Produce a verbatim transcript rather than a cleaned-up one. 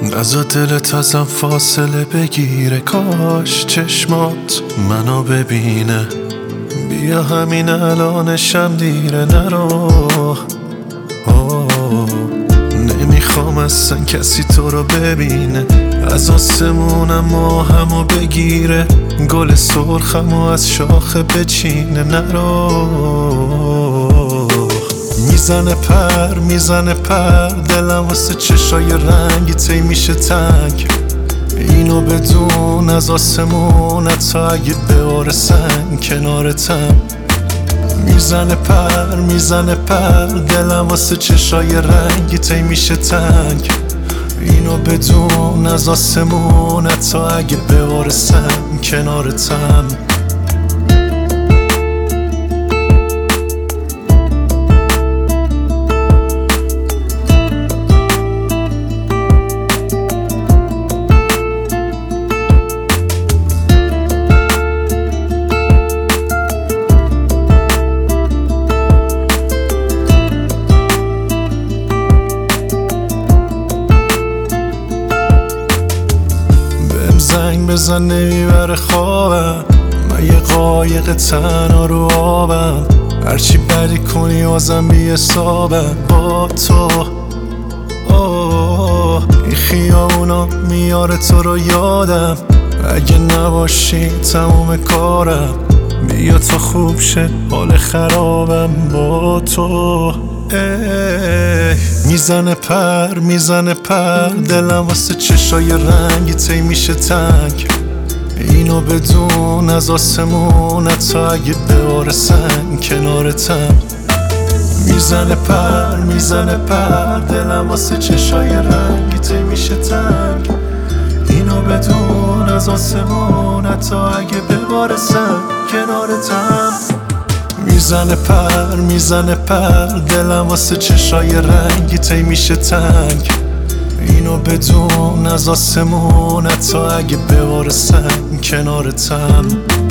نزا دلت ازم فاصله بگیره، کاش چشمات منو ببینه. بیا همین الانشم دیره، نرو. نمیخوام اصلا کسی تو رو ببینه. از آسمونم ماهمو بگیره، گل سرخمو از شاخه بچینه، نرو. میزنه پر میزنه پر دلم واسه چشای رنگی تی میشه تنگ. اینو بدون از آسمونت تا اگه بباره سنگ کنارتم. میزنه پر میزنه پر دلم واسه چشای رنگی تی میشه تنگ. اینو بدون از آسمونت تا اگه بباره سنگ کنارتم. زنگ بزن نمیبره خوابم، من یه قایق تنها رو آبم. هرچی بدی کنی بازم بی حسابم با تو. اوه این خیابونا میاره تو رو یادم، اگه نباشی تموم کارم. بیا تا خوب شه حال خرابم با تو. میزنه پر میزنه پر دلم واسه چشای رنگی تی میشه تنگ. اینو بدون از آسمونت تا اگه بباره سنگ کنارتم. میزنه پر میزنه پر دلم واسه چشای رنگی تی میشه تنگ. اینو بدون از آسمونت تا اگه بباره سنگ کنارتم. میزنه پر میزنه پر دلم واسه چشای رنگی تی میشه تنگ. اینو بدون از آسمونت تا اگه بباره سنگ کنارتم.